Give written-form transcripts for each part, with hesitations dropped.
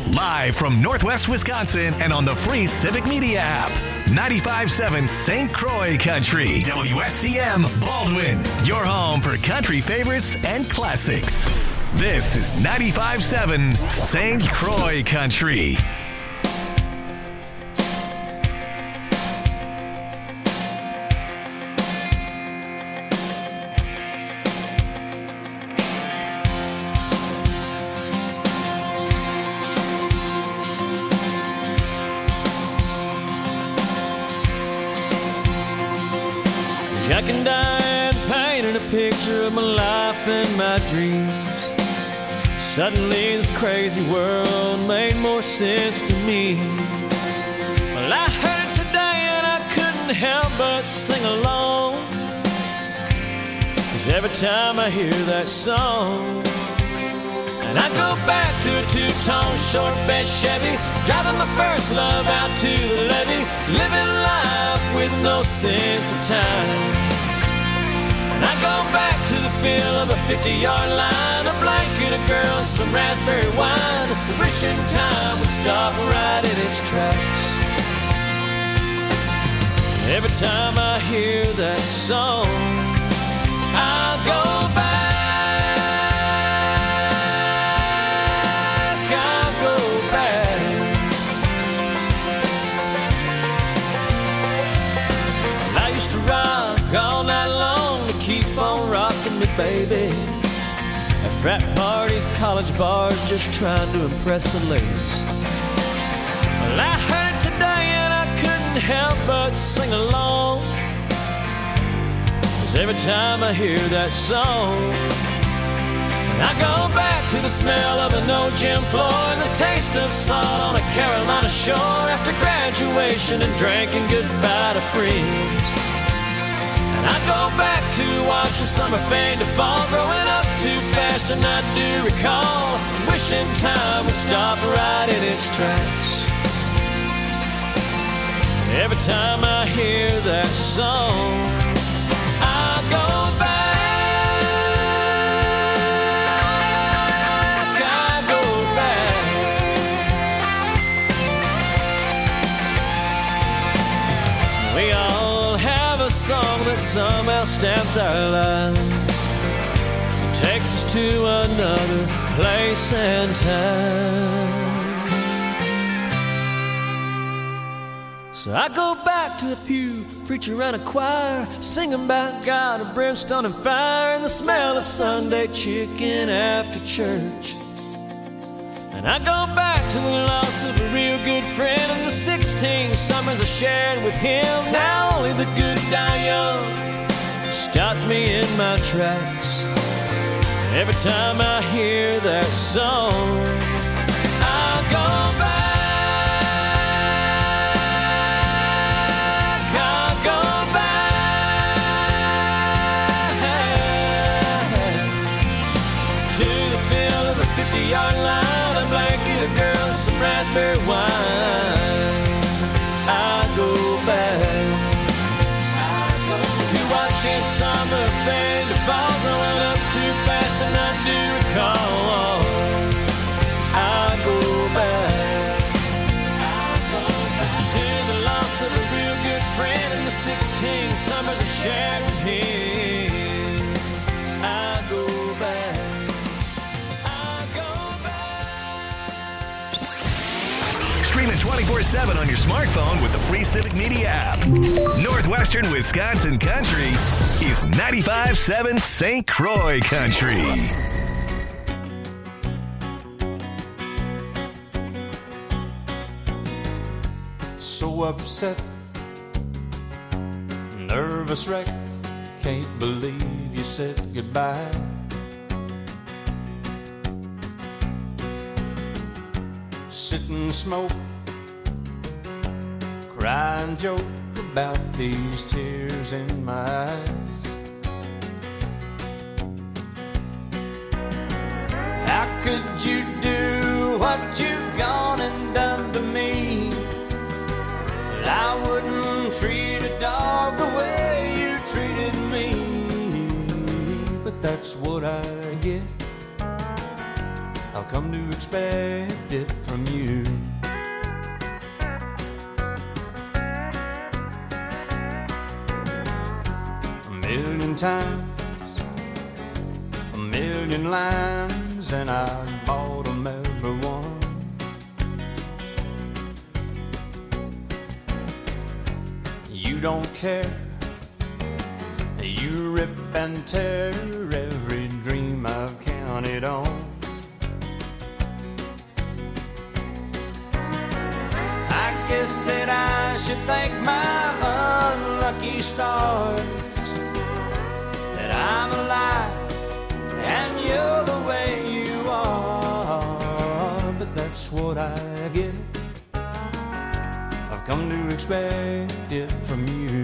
Live from Northwest Wisconsin and on the free Civic Media app. 95.7 St. Croix Country. WSCM Baldwin. Your home for country favorites and classics. This is 95.7 St. Croix Country. Jack and Diane painted a picture of my life and my dreams. Suddenly this crazy world made more sense to me. Well, I heard it today and I couldn't help but sing along, 'cause every time I hear that song, and I go back to a two-tone short bed Chevy, driving my first love out to the levee, living life with no sense of time. And I go back to the feel of a 50-yard line, a blanket, a girl, some raspberry wine, wishing time would stop right in its tracks. Every time I hear that song, I go back. All night long to keep on rocking me, baby. At frat parties, college bars, just trying to impress the ladies. Well, I heard it today and I couldn't help but sing along, 'cause every time I hear that song, and I go back to the smell of an old gym floor and the taste of salt on a Carolina shore after graduation and drinking goodbye to friends. And I go back to watching summer fade to fall, growing up too fast, and I do recall wishing time would stop right in its tracks. Every time I hear that song, I go back, I go back. We all have a song that somehow stamped our lives, it takes us to another place and time. So I go back to the pew, preacher and a choir, singing about God of brimstone and fire, and the smell of Sunday chicken after church. And I go back to the loss of a real good friend and the 16 summers I shared with him. Now only the good die young stops me in my tracks. Every time I hear that song, I go back, I go back to the feel of a 50-yard line, a blanket, a girl, some raspberry wine. I go back to watching summer fade to fall, growing up too fast, and I do recall. I go back to the loss of a real good friend and the 16 summers I shared with him. I go back, I go back. Streaming 24/7 on your smartphone with the free Civic Media app. Northwestern Wisconsin Country is 95.7 St. Croix Country. So upset, nervous wreck, can't believe you said goodbye. Sit and smoke, cry and joke about these tears in my eyes. How could you do what you've gone and done to me? I wouldn't treat a dog the way you treated me, but that's what I get. I've come to expect it from you. times, a million lines, and I bought them every one. You don't care, you rip and tear every dream I've counted on. I guess that I should thank my unlucky stars that I'm alive and you're the way you are. But that's what I get. I've come to expect it from you.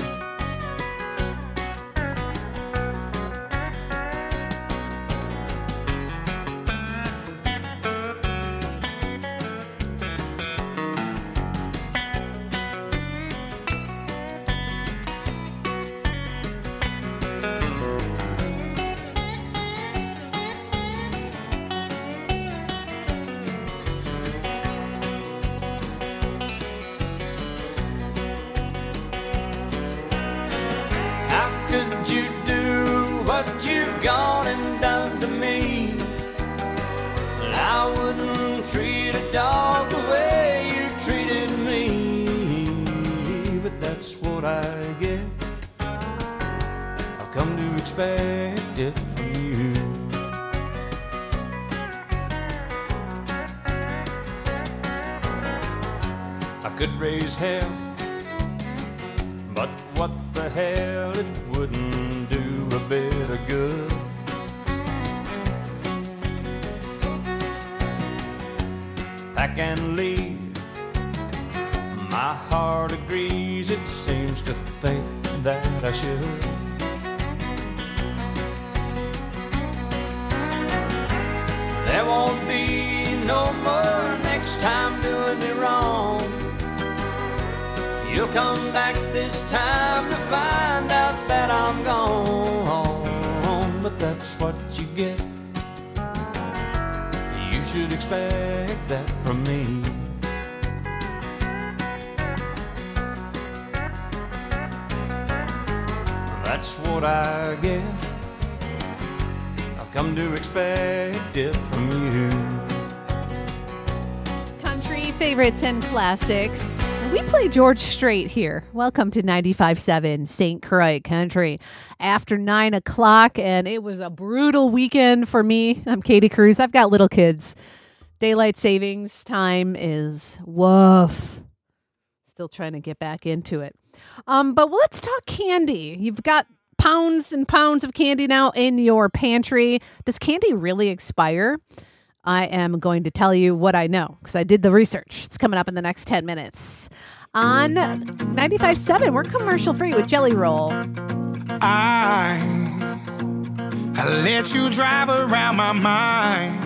Could you do what you've gone and done to me? I wouldn't treat a dog the way you treated me. But that's what I get. I've come to expect it from you. I could raise hell, but what the hell, it wouldn't do a bit of good. Pack and leave, my heart agrees, it seems to think that I should. There won't be no more next time doing me wrong. You'll come back this time to find out that I'm gone. But that's what you get. You should expect that from me. That's what I get. I've come to expect it from you. Country favorites and classics. We play George Strait here. Welcome to 95.7 St. Croix Country. After 9 o'clock, and it was a brutal weekend for me. I'm Katie Cruz. I've got little kids. Daylight savings time is woof. Still trying to get back into it. But let's talk candy. You've got pounds and pounds of candy now in your pantry. Does candy really expire? I am going to tell you what I know because I did the research. It's coming up in the next 10 minutes. On 95.7, we're commercial free with Jelly Roll. I let you drive around my mind.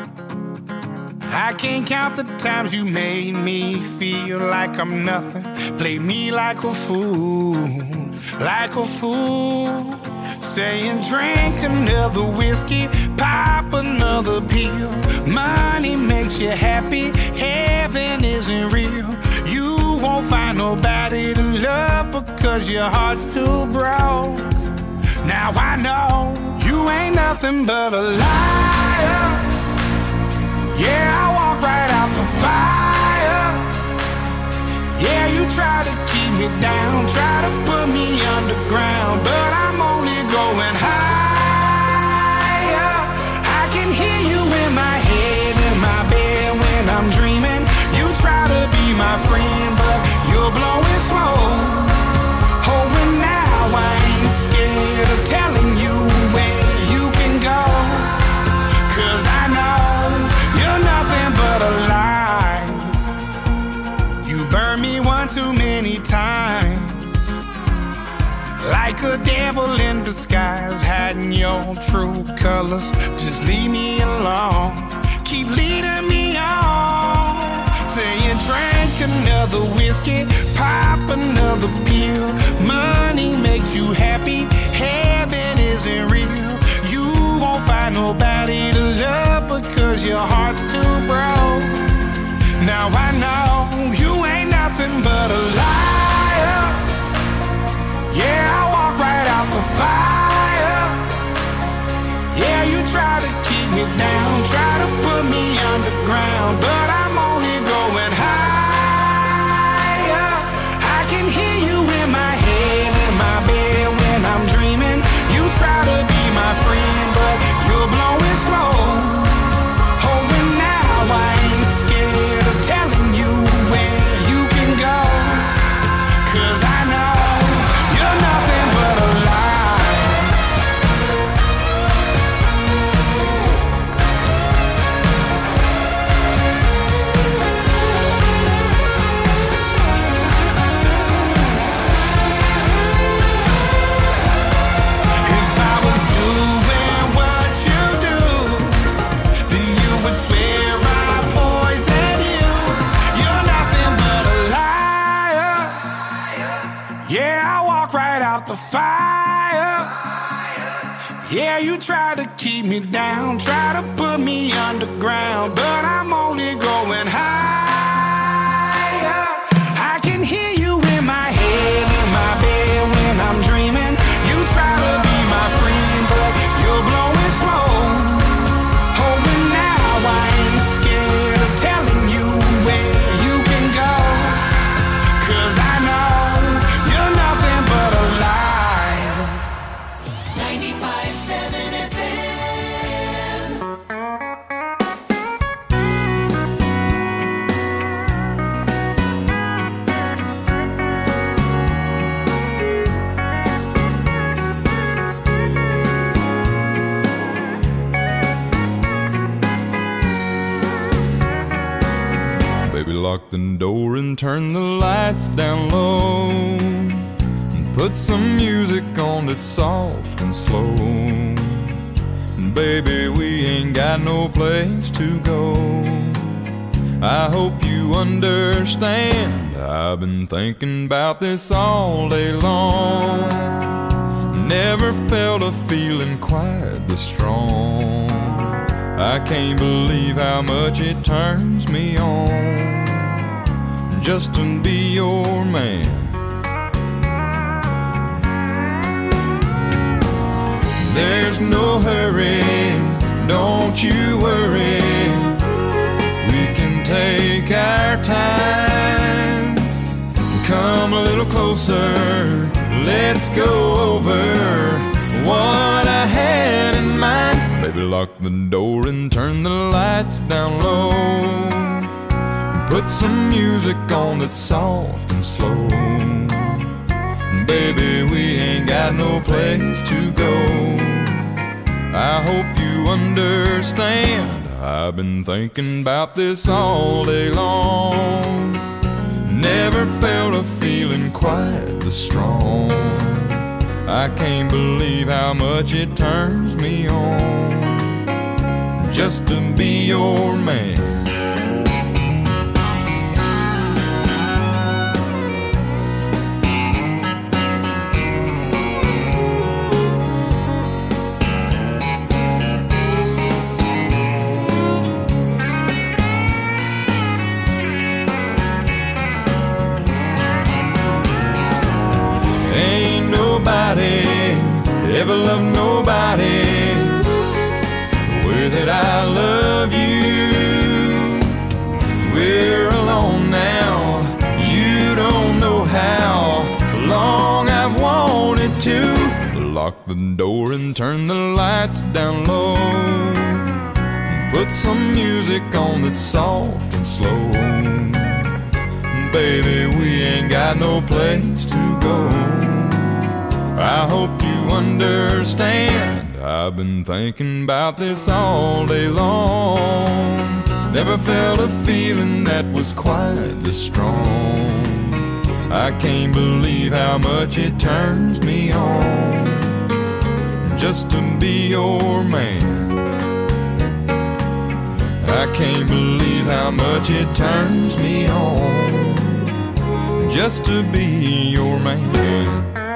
I can't count the times you made me feel like I'm nothing. Played me like a fool, like a fool. Saying drink another whiskey, pop another pill. Money makes you happy, heaven isn't real. You won't find nobody to love because your heart's too broke. Now I know you ain't nothing but a liar. Yeah, I walk right out the fire. Yeah, you try to keep me down, try to put me underground, but I'm only going higher. I can hear you in my head, in my bed when I'm dreaming. You try to be my friend, but you're blowing smoke. Oh, and now I ain't scared of telling you where you can go, 'cause I know you're nothing but a lie. You burn me one too many times, like a devil in disguise, hiding your true colors. Just leave me alone, keep leading me on. Saying drink another whiskey, pop another pill. Money makes you happy, heaven isn't real. You won't find nobody to love because your heart's too broke. Now I know you ain't nothing but a liar. Yeah, I walk right out the fire. out the fire. Yeah, you try to keep me down, try to put me underground, but I'm only going higher. I can hear you in my head, in my bed when I'm dreaming. You try to be my friend, but you're blowing smoke. Hoping now I ain't scared of telling you where you can go, 'cause I know you're nothing but a lie. 95.7 FM. Baby, lock the door and turn the lights down low, and put some music on that's soft and slow. Baby, we ain't got no place to go. I hope you understand, I've been thinking about this all day long. Never felt a feeling quite this strong. I can't believe how much it turns me on just to be your man. There's no hurry, don't you worry. We can take our time. Come a little closer, let's go over what I had in mind. Baby, lock the door and turn the lights down low. Put some music on that's soft and slow. Baby, we ain't got no place to go. I hope you understand, I've been thinking about this all day long. Never felt a feeling quite this strong. I can't believe how much it turns me on just to be your man. Ever love nobody the way that I love you. We're alone now, you don't know how long I've wanted to. Lock the door and turn the lights down low. Put some music on that's soft and slow. Baby, we ain't got no place to go. I hope you understand, I've been thinking about this all day long. Never felt a feeling that was quite this strong. I can't believe how much it turns me on just to be your man. I can't believe how much it turns me on just to be your man.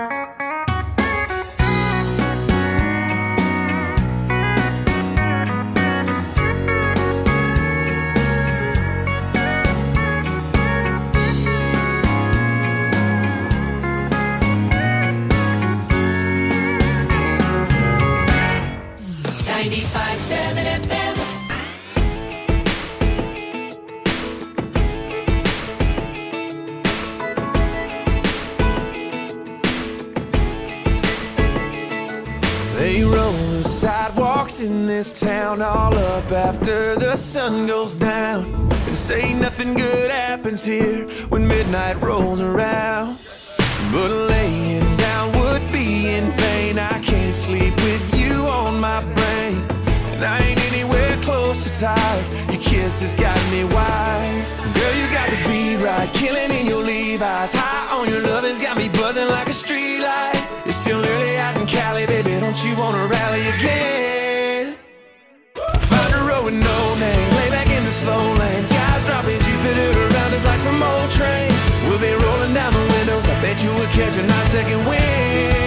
They roll the sidewalks in this town all up after the sun goes down, and say nothing good happens here when midnight rolls around. But laying down would be in vain. I can't sleep with you on my brain, and I ain't anywhere close to tired. Your kiss has got me wired. Girl, you got the beat right, killing in your Levi's. High on your love has got me buzzing like a street light. It's still early out in Cali, baby, don't you wanna rally again? Find a road with no name, lay back in the slow lane. Skies dropping Jupiter around us like some old train. We'll be rolling down the windows, I bet you will catch a nice second wind.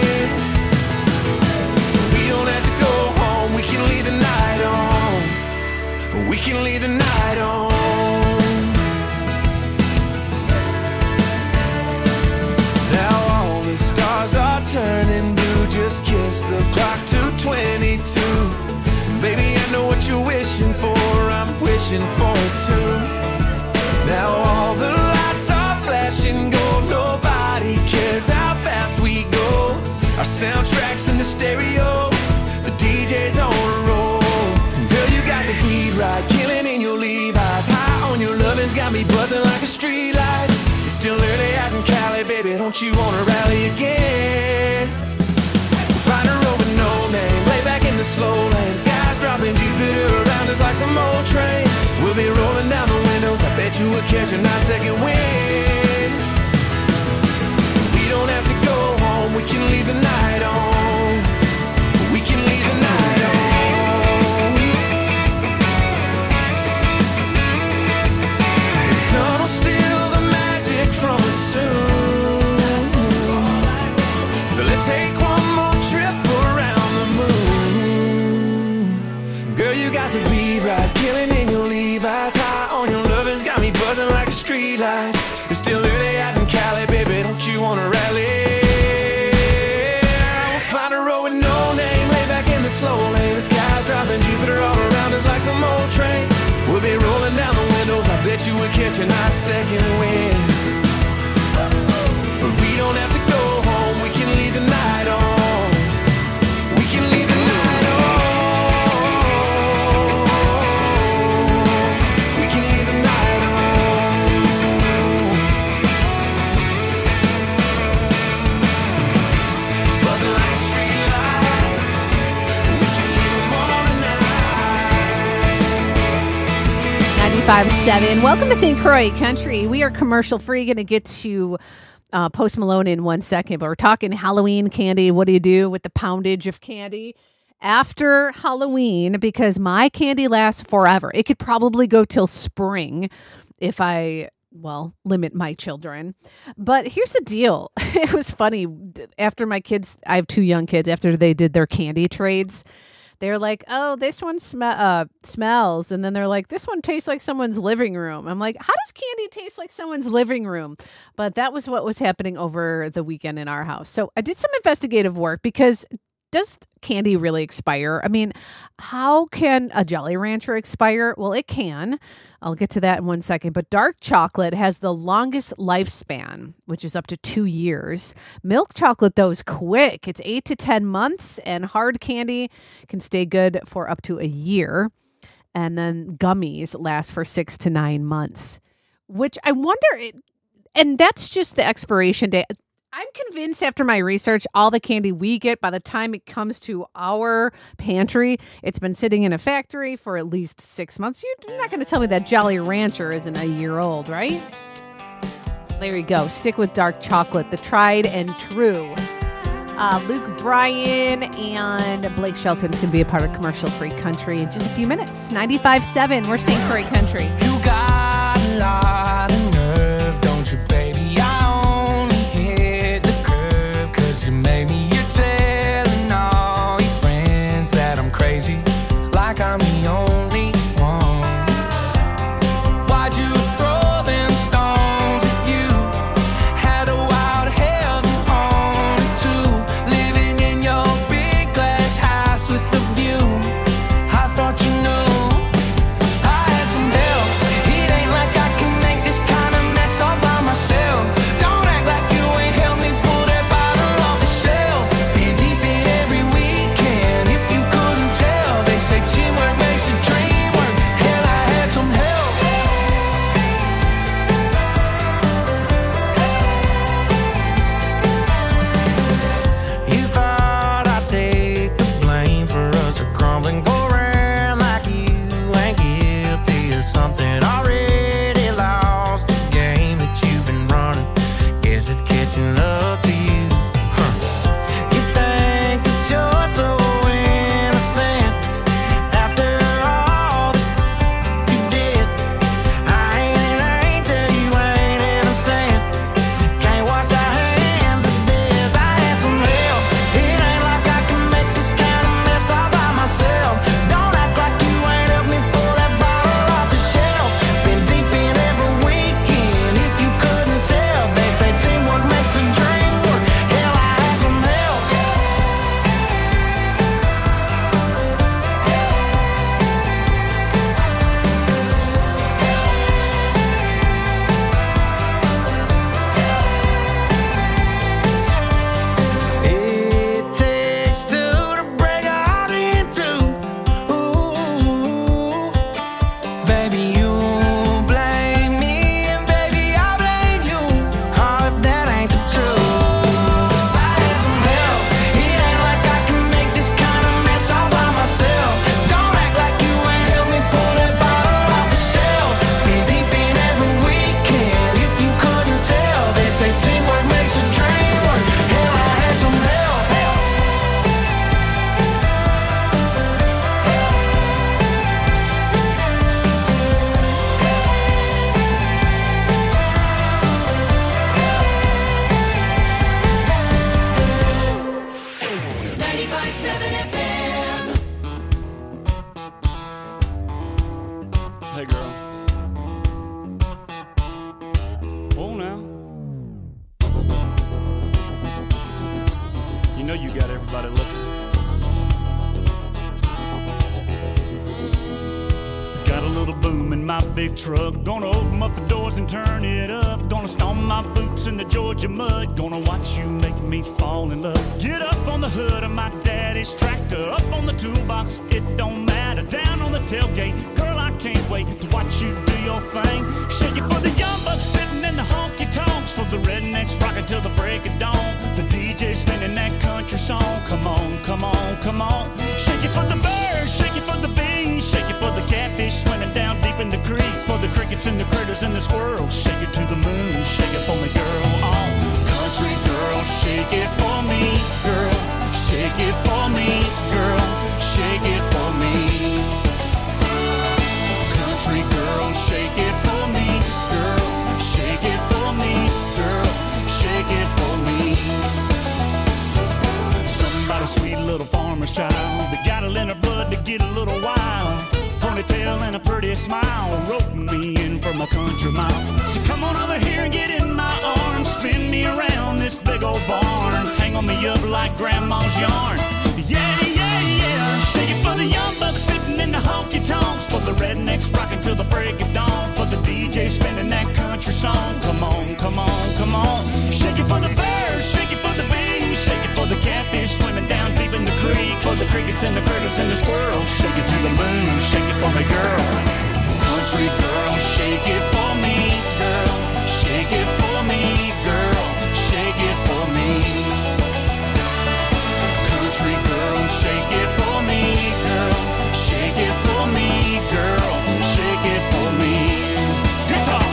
can leave the night on. Now all the stars are turning blue. Just kiss the clock to 22. Baby, I know what you're wishing for. I'm wishing for it too. Now all the lights are flashing gold. Nobody cares how fast we go. Our soundtrack's in the stereo. The DJ's on a roll. Girl, you got the heat right, killing in your Levi's. High on your lovin's got me buzzing like a street light. It's still early out in Cali, baby, don't you wanna rally again? Find a road with no name, lay back in the slow lane. Skies dropping, Jupiter around us like some old train. We'll be rolling down the windows, I bet you we'll catch a nice second wind. We don't have to go home, we can leave the night on. We can leave the night on. The sun will steal the magic from us soon. So let's take one more trip around the moon. Girl, you got the beat right, killing in your Levi's. High on your lovin's got me buzzing like a street light. It's still early out in Cali, baby, don't you wanna rally? We'll find a road with no name, lay back in the slow lane. The sky's dropping, Jupiter all around us like some old train. We'll be rolling down the windows, I bet you we'll catch a nice second wind. But we don't have to go home, we can leave the night on. We can leave the night on. We can leave the night on. Buzzing like a street light. We can leave them on tonight. 95.7. Welcome to St. Croix Country. We are commercial free. Going to get to Post Malone in 1 second, but we're talking Halloween candy. What do you do with the poundage of candy after Halloween? Because my candy lasts forever. It could probably go till spring if I, limit my children. But here's the deal. It was funny. After my kids, I have 2 young kids, after they did their candy trades, they're like, oh, this one smells. And then they're like, this one tastes like someone's living room. I'm like, how does candy taste like someone's living room? But that was what was happening over the weekend in our house. So I did some investigative work because does candy really expire? I mean, how can a Jolly Rancher expire? Well, it can. I'll get to that in 1 second. But dark chocolate has the longest lifespan, which is up to 2 years. Milk chocolate, though, is quick. It's 8 to 10 months. And hard candy can stay good for up to a year. And then gummies last for 6 to 9 months, which I wonder, and that's just the expiration date. I'm convinced after my research, all the candy we get, by the time it comes to our pantry, it's been sitting in a factory for at least 6 months. You're not going to tell me that Jolly Rancher isn't a year old, right? There you go. Stick with dark chocolate, the tried and true. Luke Bryan and Blake Shelton's going to be a part of Commercial Free Country in just a few minutes. 95.7, we're St. Croix Country. You got a lot of nerve, don't you, baby? Maybe you're telling all your friends that I'm crazy, like I'm the only one. Why'd you throw them stones at you? Had a wild heaven on it too, living in your big glass house with a view. I thought you knew I had some help. know you got everybody looking. Got a little boom in my big truck. Gonna open up the doors and turn it up. Gonna stomp my boots in the Georgia mud. Gonna watch you make me fall in love. Get up on the hood of my daddy's tractor. Up on the toolbox, it don't matter. Down on the tailgate, girl, I can't wait to watch you do your thing. Shake it for the young bucks sitting in the honky-tonks. For the rednecks rocking till the break of dawn. The DJ spinning that country song. Come on, come on, come on. Shake it for the birds, shake it for the bees. Shake it for the catfish swimming down deep in the creek. For the crickets and the critters and the squirrels. Shake it to the moon, shake it for me, girl. Oh, country girl, shake it for me, girl. Shake it for me, girl. Shake it for me. Country girl, shake it for me, girl. Shake it for me, girl. Shake it for me. Somebody sweet little farmer's child that got it in her blood to get a little wild. Ponytail and a pretty smile, roping me in for my country mile. So come on over here and get in my arms, spin me around this big old barn, tangle me up like grandma's yarn. Yeah, yeah, yeah. Shake it for the young bucks sitting in the honky-tonks. For the rednecks rocking till the break of dawn. For the DJ spinning that country song. Come on, come on, come on. Shake it for the birds, shake it for the bees. Shake it for the catfish swimming down deep in the creek. For the crickets and the critters and the squirrels. Shake it to the moon, shake it for me, girl. Country girl, shake it for me, girl. Shake it for me, girl. Shake it for me. Country girl, shake it for me, girl. Shake it for me, girl. Shake it for me. Guitar.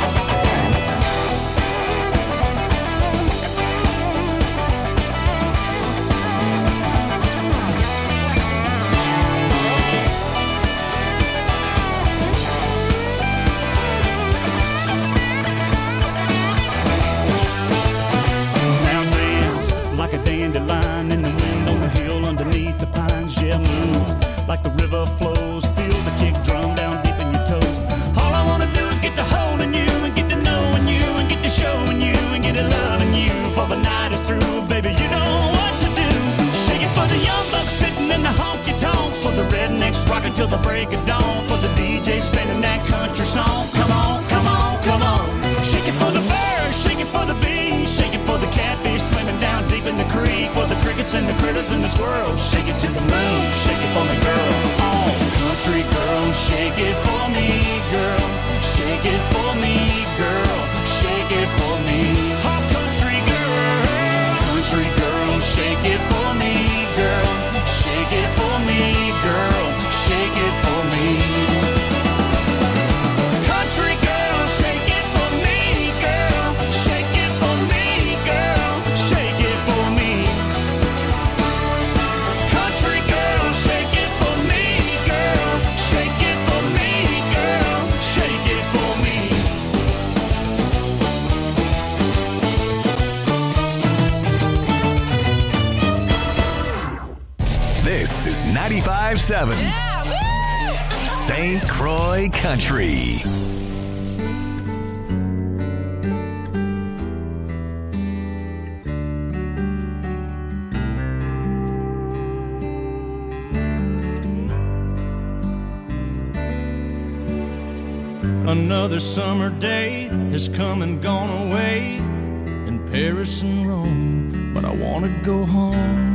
Like a dandelion in the wind on the hill underneath the pines. Yeah, move like the river flows. Feel the kick drum down deep in your toes. All I wanna do is get to holding you and get to knowing you and get to showing you and get to loving you. For the night is through, baby, you know what to do. Shake it for the young bucks sitting in the honky-tonks. For the rednecks rocking till the break of dawn. For the DJ spinning that country song. Come on, come on, come on. Shake it for the birds, shake it for the bees. Shake it for the catfish swimming down deep in the creek. For the crickets and the critters and the squirrels. Shake it to the moon, shake it for me, girl. Oh, country girl, shake it for me, girl. Shake it for me, girl. Shake it for me. Oh, country girl, shake it for me, girl. Shake it for me, girl. Shake it for me. Country girl, shake it for me, girl. Shake it for me, girl. Shake it for me. Country girl, shake it for me, girl. Shake it for me, girl. Shake it for me. This is 95.7 St. Croix Country. Another summer day has come and gone away in Paris and Rome, but I want to go home.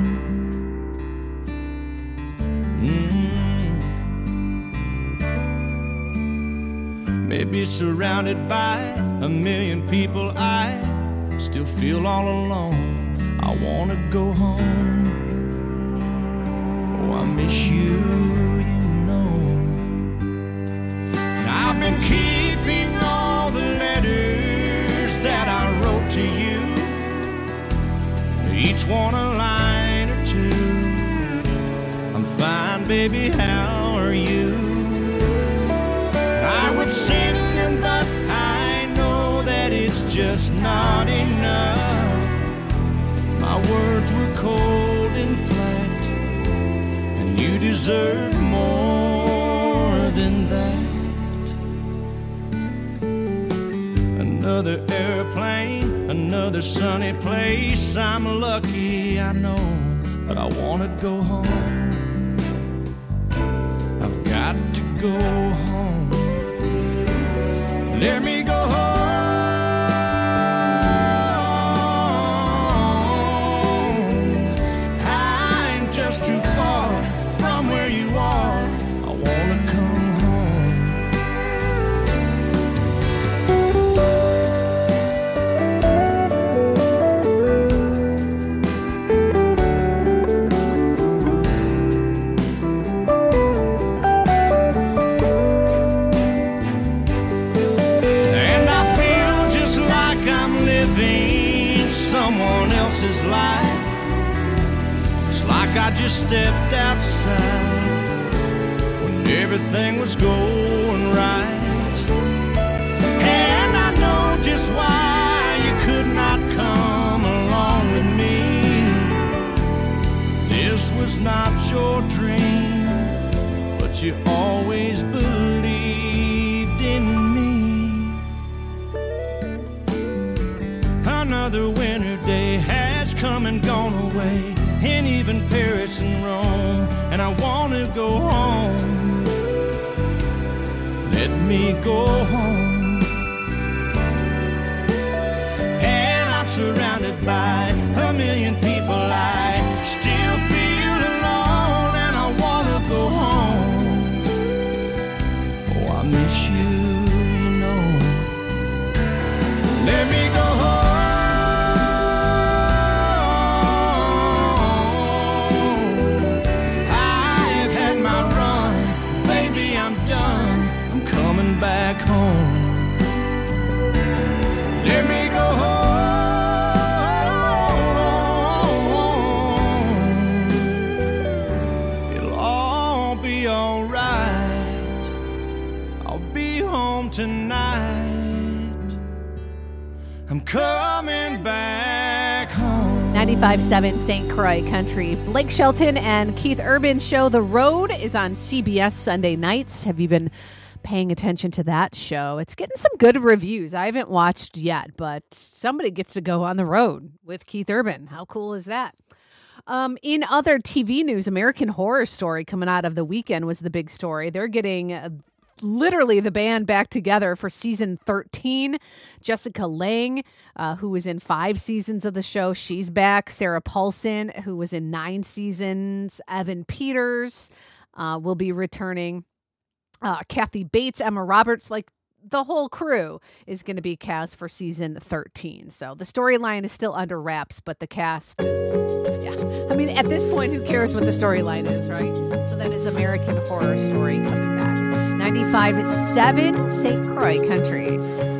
Maybe surrounded by a million people, I still feel all alone. I want to go home. Oh, I miss you, you know. I've been keeping all the letters that I wrote to you, each one a line or two. I'm fine, baby, how are you? I would send them, but I know that it's just not enough. My words were cold and flat, and you deserve more than that. Another airplane, another sunny place. I'm lucky, I know, but I wanna go home. I've got to go home. Let me go home. I'm just too far from where you are. I wanna come home. And I feel just like I'm living someone else's life. It's like I just stepped outside when everything was going right. And I know just why you could not come along with me. This was not your dream, but you always believed in me. Another winter day has come and gone away, and even Paris and Rome, and I wanna go home. Let me go home. And I'm surrounded by a million people. I still feel alone, and I wanna go home. Oh, I miss you, you know. Let me go home. Back home. Let me go home. It'll all be alright. I'll be home tonight. I'm coming back home. 95.7 St. Croix Country. Blake Shelton and Keith Urban's show The Road is on CBS Sunday nights. Have you been paying attention to that show? It's getting some good reviews. I haven't watched yet, but somebody gets to go on the road with Keith Urban. How cool is that? In other TV news, American Horror Story coming out of the weekend was the big story. They're getting literally the band back together for season 13. Jessica Lange, who was in 5 seasons of the show, she's back. Sarah Paulson, who was in 9 seasons. Evan Peters will be returning. Kathy Bates, Emma Roberts, like the whole crew is going to be cast for season 13. So the storyline is still under wraps, but the cast is, yeah. I mean, at this point, who cares what the storyline is, right? So that is American Horror Story coming back. 95.7 St. Croix Country.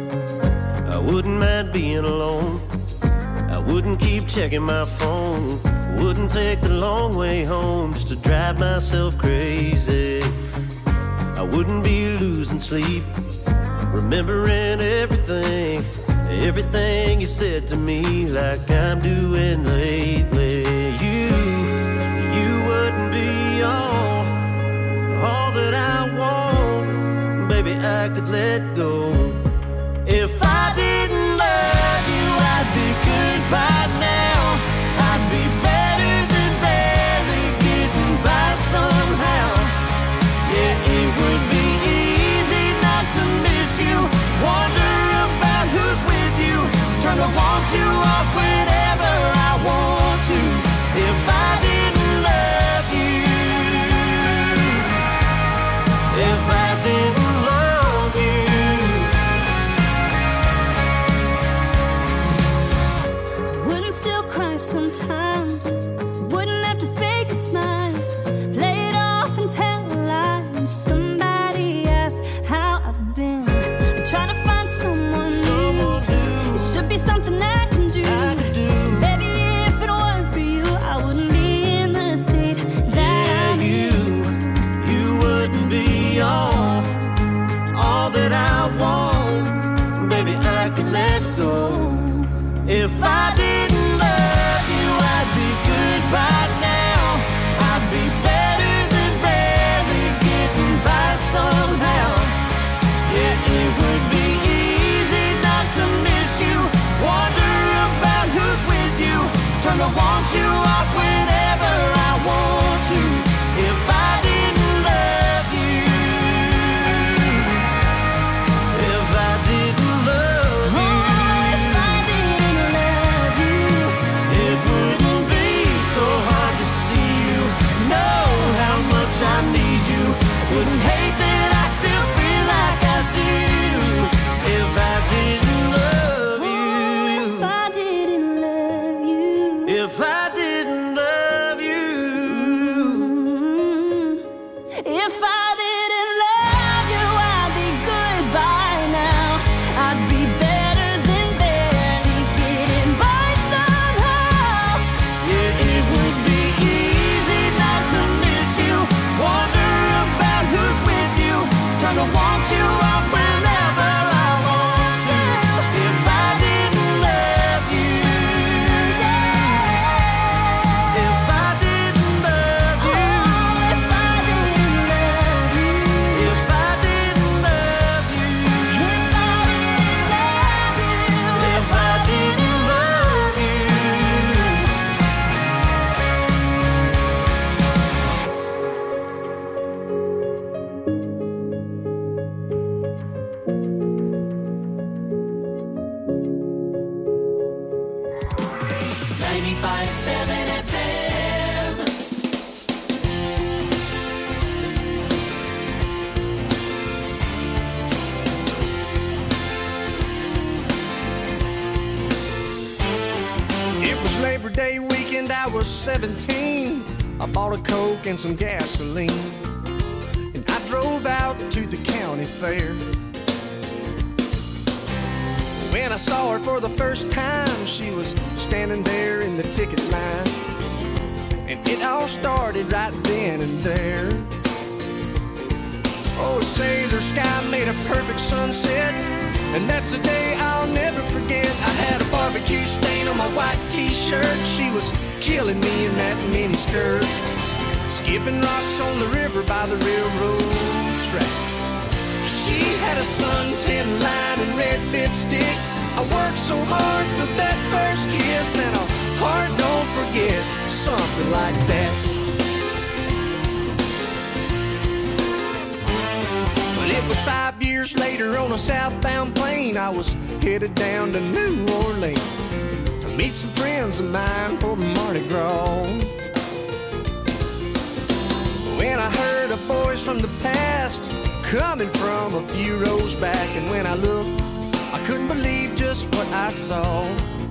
I wouldn't mind being alone. I wouldn't keep checking my phone. Wouldn't take the long way home just to drive myself crazy. I wouldn't be losing sleep, remembering everything you said to me, like I'm doing lately. You wouldn't be all that I want. Baby, I could let go. If I didn't love you, I'd be good by now. I'd be better than barely getting by somehow. Yeah, it would be easy not to miss you. Wonder about who's with you. Turn the want you off whenever I want to. If I didn't love you, if I didn't love you, 95.7 FM. It was Labor Day weekend, I was 17. I bought a Coke and some gasoline, and I drove out to the county fair. When I saw her for the first time, she was standing there in the ticket line, and it all started right then and there. Oh, a sailor sky made a perfect sunset, and that's a day I'll never forget. I had a barbecue stain on my white t-shirt. She was killing me in that mini skirt, skipping rocks on the river by the railroad tracks. She had a suntan line and red lipstick. I worked so hard for that first kiss, and a heart don't forget, something like that. But it was 5 years later on a southbound plane. I was headed down to New Orleans to meet some friends of mine for Mardi Gras. When I heard a voice from the past coming from a few rows back, and when I looked, I couldn't believe just what I saw.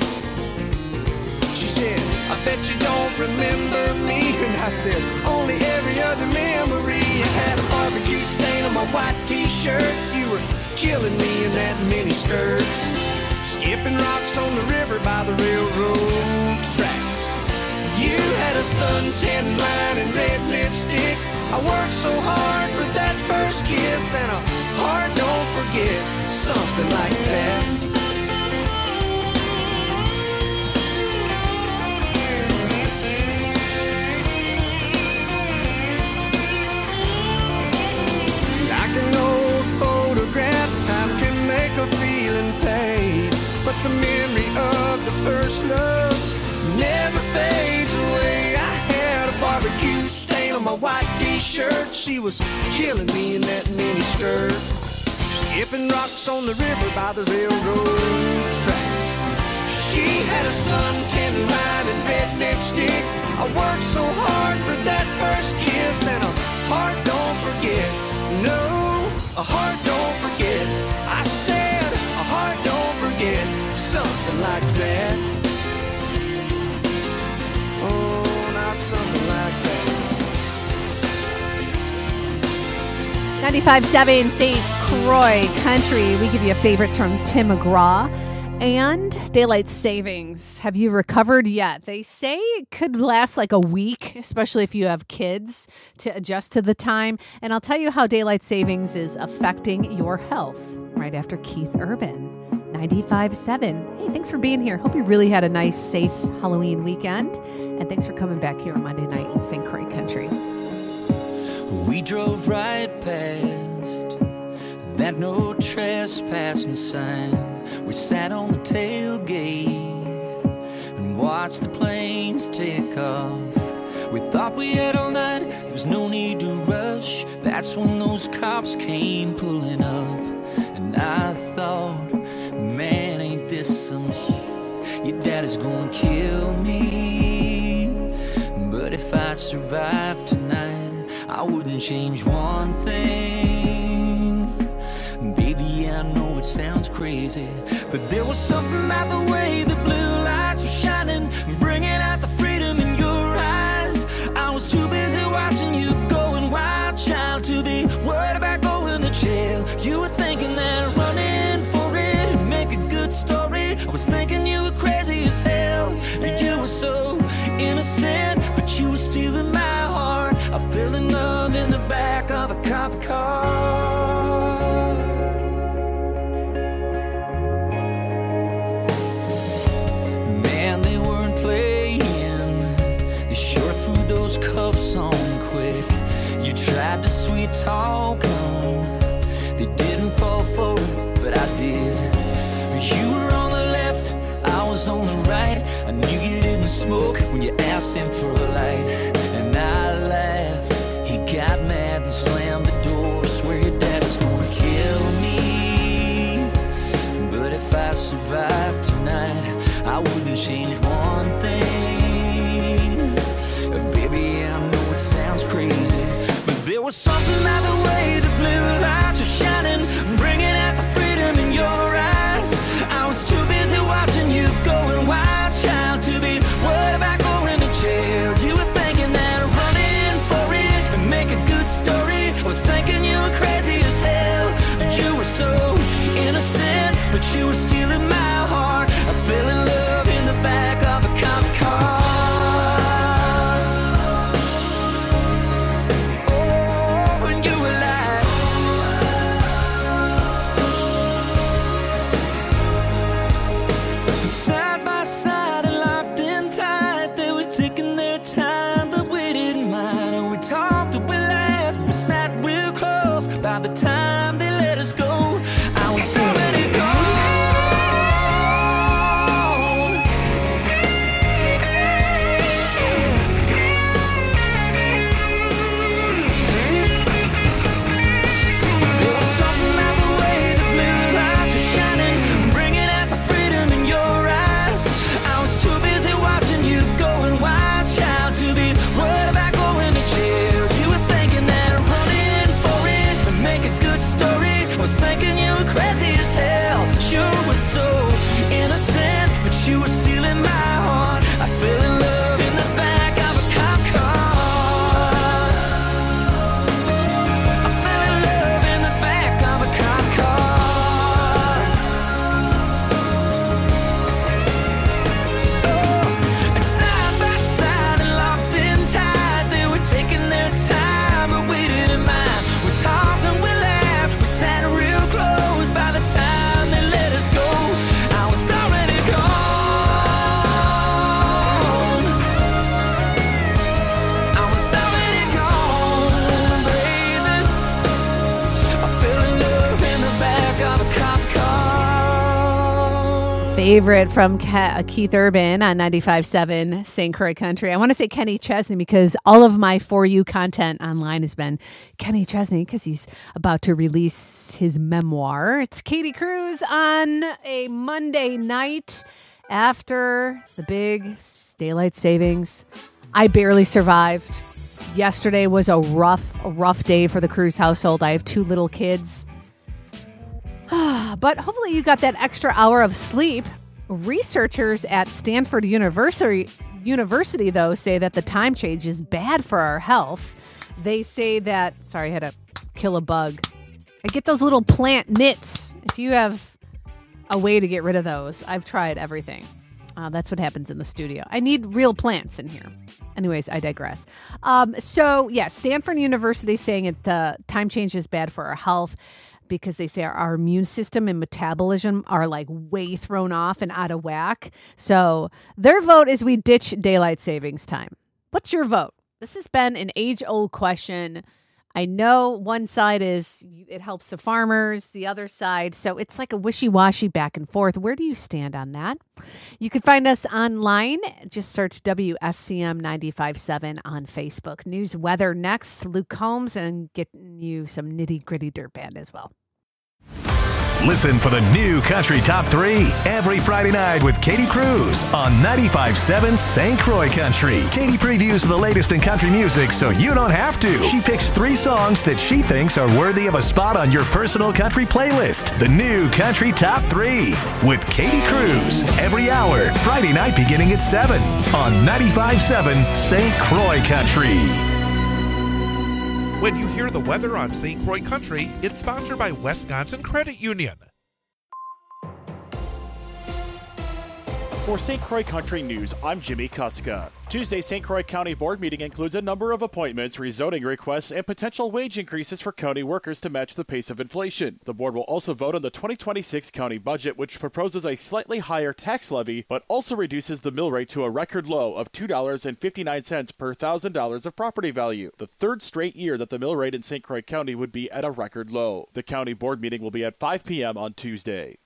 She said, I bet you don't remember me. And I said, only every other memory. I had a barbecue stain on my white t-shirt. You were killing me in that mini skirt, skipping rocks on the river by the railroad tracks. You had a suntan line and red lipstick. I worked so hard for that first kiss, and a heart don't forget, something like that. Like an old photograph, time can make a feeling fade, but the memory of the first love never fades away. I had a barbecue stain on my white t-shirt. She was killing me in that mini skirt, skipping rocks on the river by the railroad tracks. She had a suntan line and red lipstick. I worked so hard for that first kiss, and a heart don't forget. No, a heart don't forget. I said a heart don't forget, something like that. Oh, not something like that. 95.7 St. Croix Country. We give you favorites from Tim McGraw and daylight savings. Have you recovered yet? They say it could last like a week, especially if you have kids, to adjust to the time. And I'll tell you how daylight savings is affecting your health right after Keith Urban. 95.7. Hey, thanks for being here. Hope you really had a nice, safe Halloween weekend. And thanks for coming back here on Monday night in St. Croix Country. We drove right past that no trespassing sign. We sat on the tailgate and watched the planes take off. We thought we had all night, there was no need to rush. That's when those cops came pulling up. And I thought, man, ain't this some shit? Your daddy's gonna kill me. But if I survive tonight, I wouldn't change one thing. Baby, I know it sounds crazy, but there was something about the way the blue lights were shining, bringing out the freedom in your eyes. I was too busy watching you going wild, child, to be worried about going to jail. You were thinking that running for it would make a good story. I was thinking you were crazy as hell. You were so innocent, but you were stealing my heart. I fell in love in the back of a cop car. Man, they weren't playing. They sure threw those cuffs on quick. You tried to sweet talk them. They didn't fall for it, but I did. You were on the left, I was on the right. I knew you didn't smoke when you asked him for a light. And I laughed, he got mad and slammed the door. Swear your daddy's gonna kill me. But if I survive tonight, I wouldn't change one thing. was something about the way the blue lights were shining, bringing out the freedom in your eyes. I was too busy watching you going wild, child, to be worried about going to jail. You were thinking that running for it and make a good story. I was thinking you were crazy as hell. You were so innocent, but you were stealing my heart. I fell in love in the back of a cop car. By the time they let us go, I was already gone. There was something about the way the blue lights were shining, bringing out the freedom in your eyes. I was too busy watching you going wild, child, to be worried about going to jail. You were thinking that running for it would make a good story. I was thinking you were crazy as hell. You were so innocent, but you were stealing my heart. I fell in love in the back of a cop car. I fell in love in the back of a cop car. Oh, and side by side and locked in tight, they were taking their time, but we didn't mind. We talked and we laughed, we sat real close. By the time they let us go, I was already gone. I was already gone, baby. I fell in love in the back of a cop car. Favorite from Keith Urban on 95.7 St. Croix Country. I want to say Kenny Chesney because all of my For You content online has been Kenny Chesney because he's about to release his memoir. It's Katie Cruz on a Monday night after the big daylight savings. I barely survived. Yesterday was a rough day for the Cruz household. I have 2 little kids. But hopefully you got that extra hour of sleep. Researchers at Stanford University, though, say that the time change is bad for our health. They say that... Sorry, I had to kill a bug. I get those little plant nits. If you have a way to get rid of those, I've tried everything. That's what happens in the studio. I need real plants in here. Anyways, I digress. Stanford University saying time change is bad for our health because they say our immune system and metabolism are like way thrown off and out of whack. So their vote is we ditch daylight savings time. What's your vote? This has been an age-old question. I know one side is it helps the farmers, the other side. So it's like a wishy-washy back and forth. Where do you stand on that? You can find us online. Just search WSCM 95.7 on Facebook. News weather next. Luke Combs and getting you some nitty-gritty dirt band as well. Listen for the new Country Top 3 every Friday night with Katie Cruz on 95.7 St. Croix Country. Katie previews the latest in country music so you don't have to. She picks 3 songs that she thinks are worthy of a spot on your personal country playlist. The new Country Top 3 with Katie Cruz every hour, Friday night beginning at 7 on 95.7 St. Croix Country. When you hear the weather on St. Croix Country, it's sponsored by Wisconsin Credit Union. For St. Croix Country News, I'm Jimmy Kuska. Tuesday, St. Croix County Board meeting includes a number of appointments, rezoning requests, and potential wage increases for county workers to match the pace of inflation. The board will also vote on the 2026 county budget, which proposes a slightly higher tax levy, but also reduces the mill rate to a record low of $2.59 per $1,000 of property value, the 3rd straight year that the mill rate in St. Croix County would be at a record low. The county board meeting will be at 5 p.m. on Tuesday.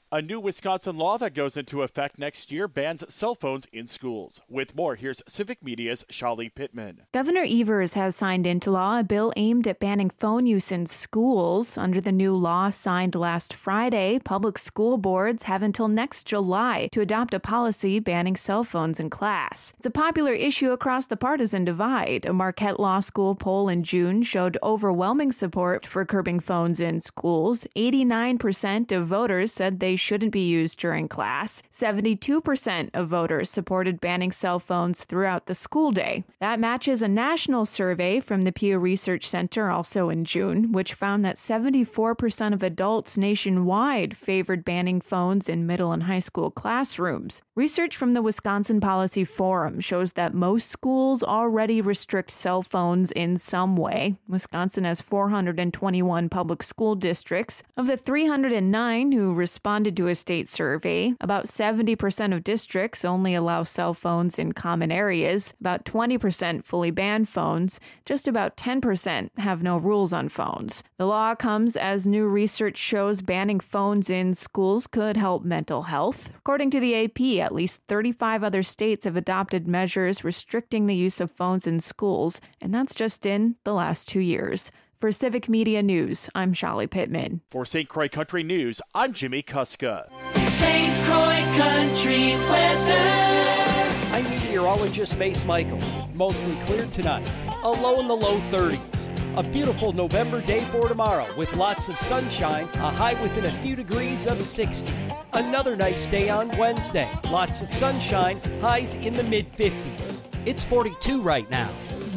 A new Wisconsin law that goes into effect next year bans cell phones in schools. With more, here's Civic Media's Shali Pittman. Governor Evers has signed into law a bill aimed at banning phone use in schools. Under the new law signed last Friday, public school boards have until next July to adopt a policy banning cell phones in class. It's a popular issue across the partisan divide. A Marquette Law School poll in June showed overwhelming support for curbing phones in schools. 89% of voters said they shouldn't be used during class. 72% of voters supported banning cell phones throughout the school day. That matches a national survey from the Pew Research Center also in June, which found that 74% of adults nationwide favored banning phones in middle and high school classrooms. Research from the Wisconsin Policy Forum shows that most schools already restrict cell phones in some way. Wisconsin has 421 public school districts. Of the 309 who responded to a state survey, about 70% of districts only allow cell phones in common areas, about 20% fully ban phones, just about 10% have no rules on phones. The law comes as new research shows banning phones in schools could help mental health. According to the AP, at least 35 other states have adopted measures restricting the use of phones in schools, and that's just in the last 2 years. For Civic Media News, I'm Shali Pittman. For St. Croix Country News, I'm Jimmy Kuska. St. Croix Country weather. I'm meteorologist Mace Michaels. Mostly clear tonight. A low in the low 30s. A beautiful November day for tomorrow with lots of sunshine, a high within a few degrees of 60. Another nice day on Wednesday. Lots of sunshine, highs in the mid-50s. It's 42 right now.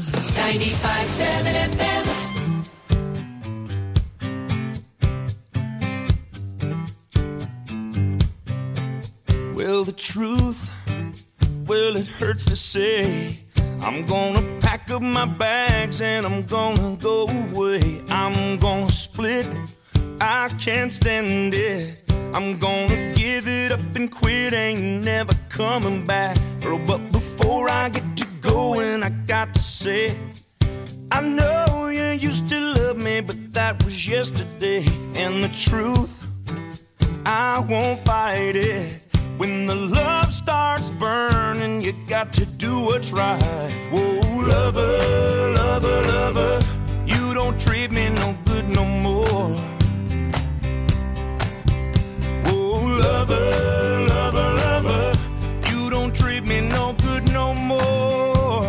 95.7 FM. Well, the truth, well, it hurts to say. I'm gonna pack up my bags and I'm gonna go away. I'm gonna split, I can't stand it. I'm gonna give it up and quit, ain't never coming back. Oh, but before I get to going, I got to say, I know you used to love me, but that was yesterday. And the truth, I won't fight it. When the love starts burning, you got to do what's right. Whoa, lover, lover, lover, you don't treat me no good no more. Whoa, lover, lover, lover, you don't treat me no good no more.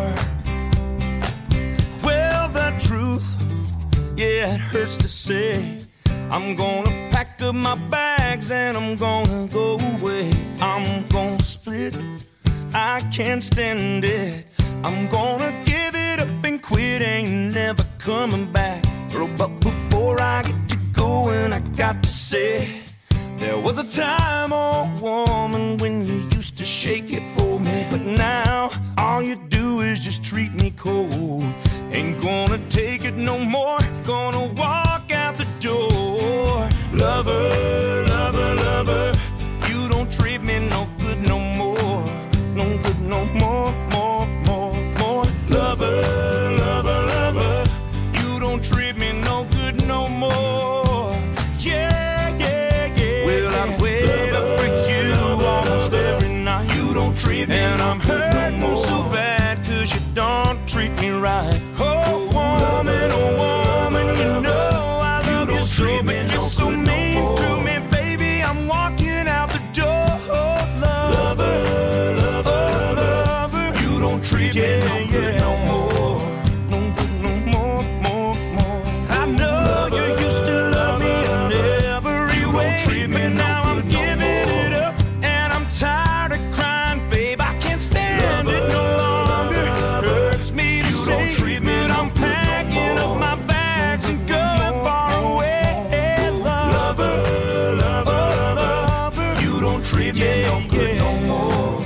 Well, the truth, yeah, it hurts to say. I'm gonna pack up my bags and I'm gonna go away. I'm gonna split, I can't stand it. I'm gonna give it up and quit, ain't never coming back. Oh, but before I get to going, I got to say, there was a time, oh woman, when you used to shake it for me. But now, all you do is just treat me cold. Ain't gonna take it no more, gonna walk out the door. Lover, lover, lover, you don't treat me no good no more. No good no more, more, more, more. Lover, lover, lover, you don't treat me no good no more. Yeah, yeah, yeah. Well, I wait up for you almost every night. You don't treat me and I'm hurting no so bad, cause you don't treat me right. Oh, woman, you know I love you so, but you're so mean to me, baby. I'm walking out the door. Lover, lover, lover, you don't treat me no good no more. No good no more, more, more. I know you used to love me in every way, but now I'm giving it up and I'm tired of crying, babe. I can't stand it no longer. Hurts me to say, but I'm packing up my bags and going far away. Lover, lover, lover, you don't treat me no good no more.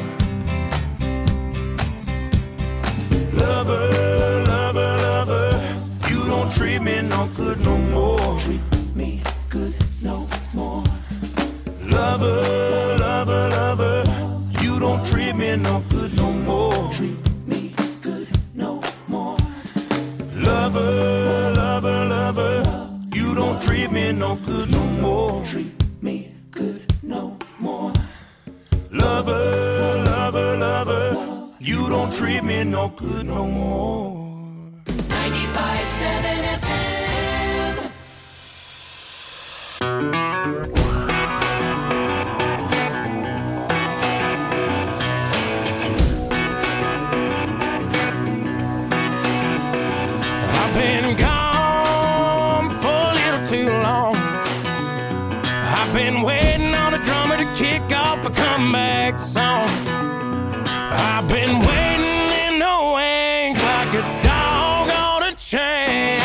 Lover, lover, lover, you don't treat me no good no more. Treat me good no more. Lover, lover, lover, you don't treat me no good no more. Treat me good no more. Lover, lover, lover, you don't treat me no good no more. Treat me good no more. Lover, lover, lover, you don't treat me no good no more. 95.7 FM. I've been gone for a little too long. I've been waiting on a drummer to kick off a comeback song. I've been waiting in the wings like a dog on a chain.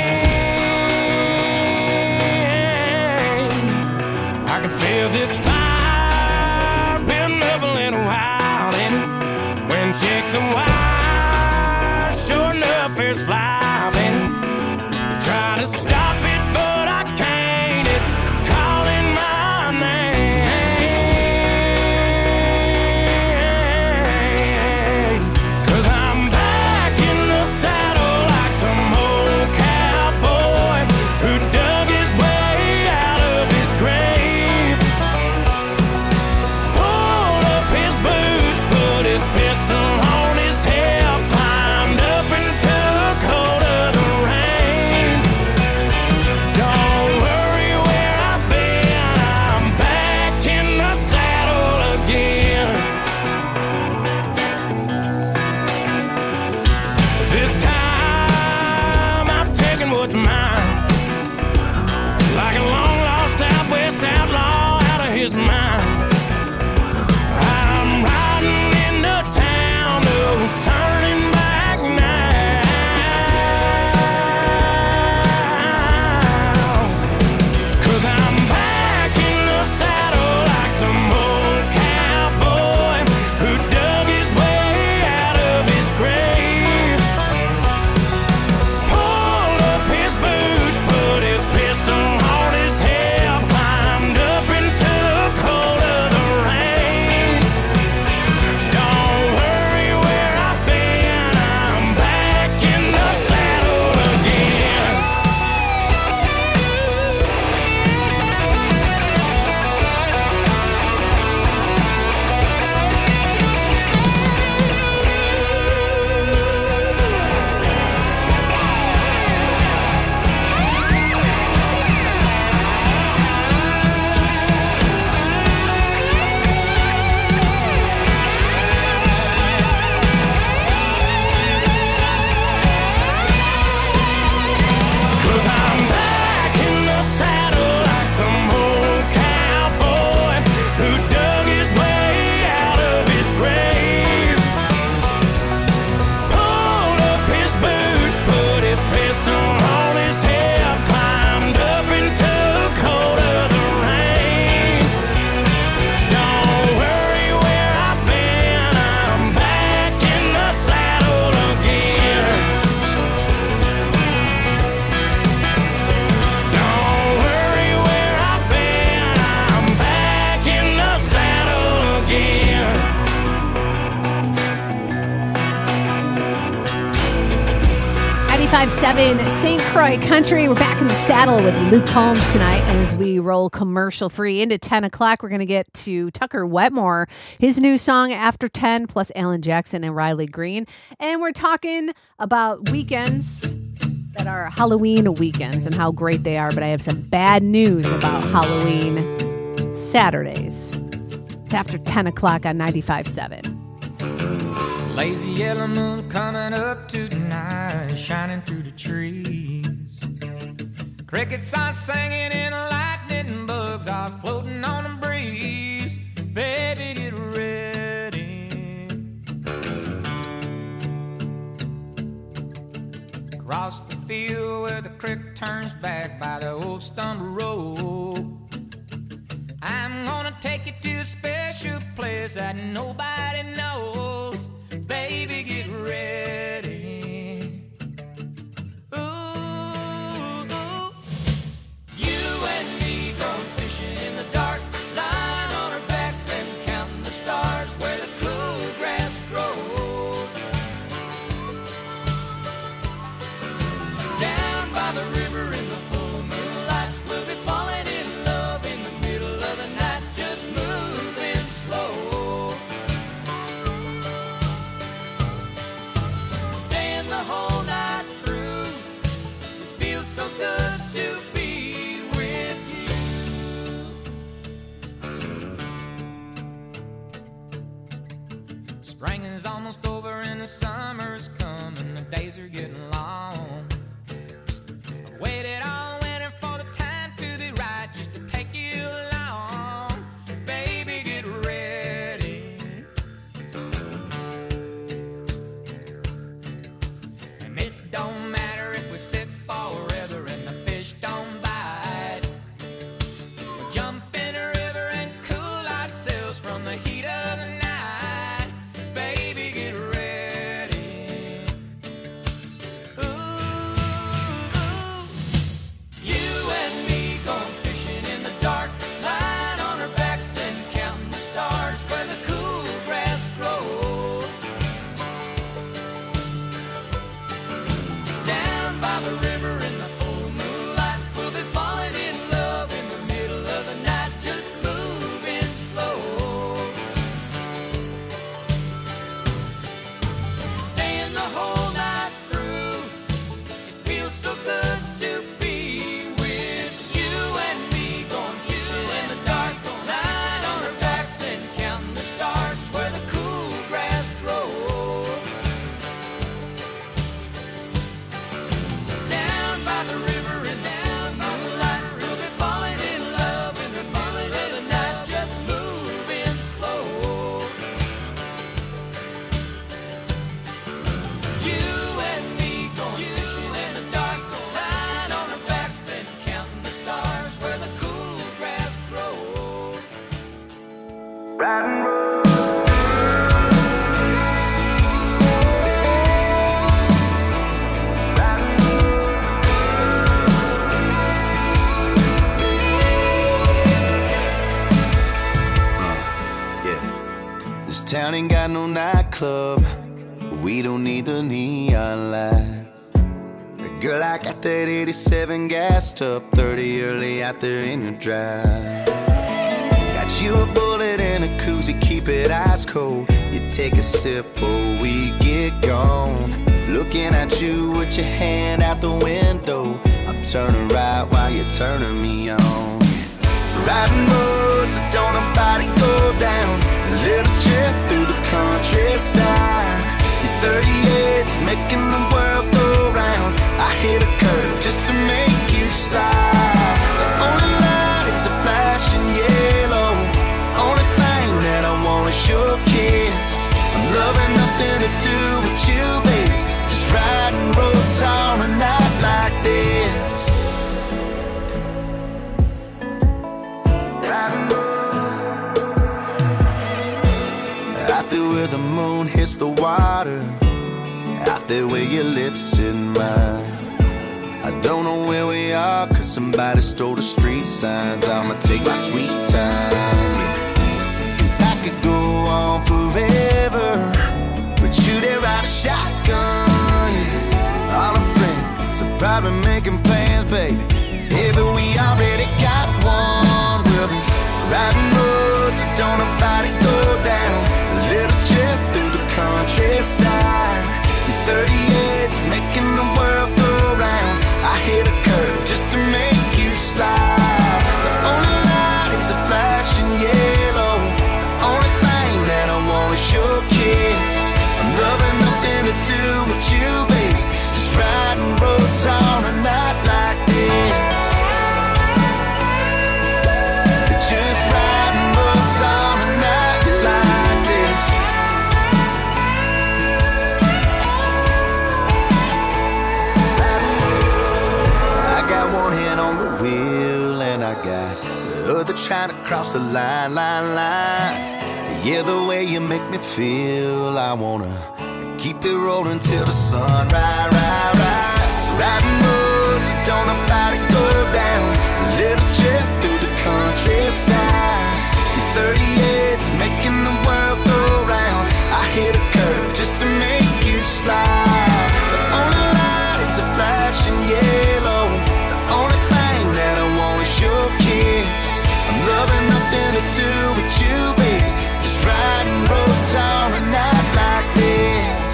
I can feel this fire building up a little while, and when check the wire, sure enough it's live, and try to stop it but I can't. It's calling my name. 'Cause I'm back in the saddle like some old cowboy who dug his way out of his grave. Pulled up his boots, put his pistol on his hip, climbed up and took hold of the reins. Don't worry where I've been, I'm back in the saddle again. This time I'm taking what's mine, like a long lost out west outlaw out of his mind. I'm riding into town, no turning back now. 'Cause I'm back in the saddle like some old cowboy who dug his way out of his grave. Pulled up his boots, put his pistol on his hip, climbed up and took hold of the reins. Don't worry where I've been, I'm back in the saddle again. Cause I'm back in the saddle like some old cowboy who dug his way out of his grave. Pulled up his boots, put his pistol on his hip, climbed up and took hold of the reins. Don't worry where I've been, I'm back in the saddle again. Don't worry where I've been, I'm back in the saddle again. 95.7 St. Croix Country. We're back in the saddle with Luke Combs tonight as we roll commercial free into 10 o'clock. We're going to get to Tucker Wetmore, his new song After 10, plus Alan Jackson and Riley Green. And we're talking about weekends that are Halloween weekends and how great they are. But I have some bad news about Halloween Saturdays. It's after 10 o'clock on 95.7. Lazy yellow moon coming up tonight, shining through the trees. Crickets are singing and lightning bugs are floating on the breeze. Baby, get ready. Across the field where the creek turns back by the old stumble road, I'm gonna take you to a special place that nobody knows. Baby, get ready. Ooh, you and me going fishing in the dark, lying on our backs and counting the stars where the cool grass grows. Down by the river in the full moonlight, we'll be falling in love in the middle of the night, just moving slow. Spring is almost over and the summer's coming. The days are getting long. I waited on winter for the time to be right, just to take you along. Baby, get ready. And it don't matter if we sit forever and the fish don't bite. We'll jump in a river and cool ourselves from the heat of the night. Baby, get ready. Ooh, you and me going fishing in the dark, lying on our backs and counting the stars where the cool grass grows. Down by the river in the full moonlight, we'll be falling in love in the middle of the night, just moving slow. Staying the whole night through, it feels so good to be with you and me, going fishing in the dark, lying on our backs and counting the stars where the cool grass grows. Down by the river and down by the light, we'll be falling in love in the middle of the night, just moving slow. You and me going fishing in the dark, lying on our backs and counting the stars where the cool grass grows. Riding This town ain't got no nightclub. We don't need the neon lights. Girl, I got that 87 gassed up, 30 early out there in your drive. Got you a bullet and a koozie, keep it ice cold. You take a sip before we get gone. Looking at you with your hand out the window. I'm turning right while you're turning me on. Riding roads that don't nobody go down. A little trip through the countryside. These 38's making the world go round. I hit a curve just to make you slide. The only light is a flashing yellow. Only thing that I want is your kiss. I'm loving nothing to do with you, baby. Just riding roads on a night like this. Out there where the moon hits the water, out there where your lips in mine. I don't know where we are, cause somebody stole the street signs. I'ma take my sweet time, yeah. Cause I could go on forever, but you there ride a shotgun, yeah. All our friends are probably making plans, baby. Yeah, but we already got one. We'll be riding roads that don't nobody go down. A little trip through the countryside. These 38's making the world go round. I hit a curve just to make you slide. The only light is a flashing yellow. The only thing that I want is your kiss. I'm loving nothing to do with you, baby. Just riding roads on a night like this. Just riding roads on a night like this. I got one hand on the wheel and I got the other trying to cross the line. Yeah, the way you make me feel, I wanna keep it rolling till the sun rise. Riding roads that don't nobody go down. A little trip through the countryside. These 38's making the world go round. I hit a curve just to make you slide. The only light is a flashing yellow. The only thing that I want is your kiss. I'm loving nothing to do with you, baby. Just riding roads on a night like this.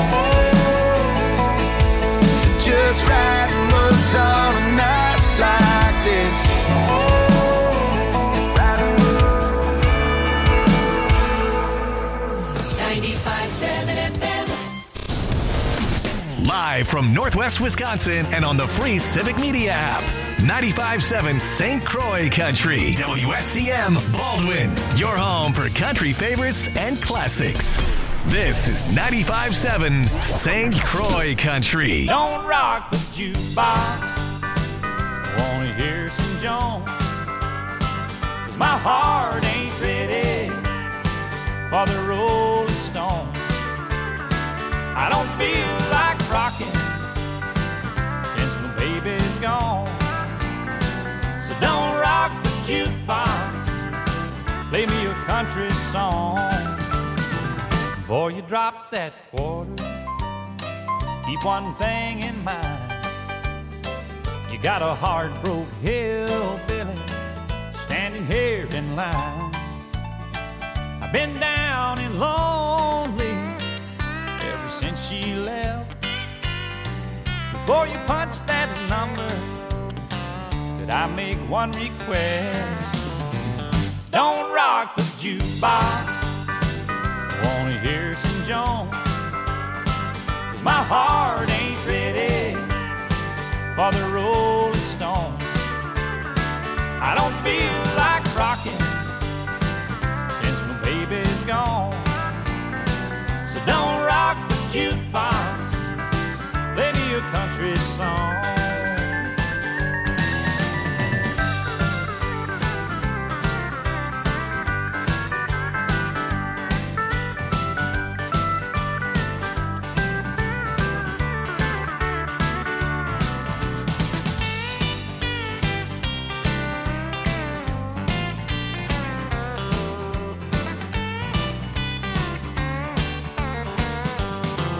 Just riding roads on a night like this. Live from Northwest Wisconsin and on the free Civic Media app. 95.7 St. Croix Country. WSCM Baldwin. Your home for country favorites and classics. This is 95.7 St. Croix Country. Don't rock the jukebox. Wanna hear some Jones? 'Cause my heart ain't ready for the Rolling Stones. I don't feel like rocking since my baby's gone. So don't rock the jukebox. Play me a country song. Before you drop that quarter, keep one thing in mind. You got a hard-broke hillbilly standing here in line. I've been down and lonely ever since she left. Before you punch that number, could I make one request? Don't rock the jukebox. Wanna hear some Jones? 'Cause my heart ain't ready for the Rolling Stones. I don't feel like rocking since my baby's gone. So don't rock the jukebox. Play me a country song.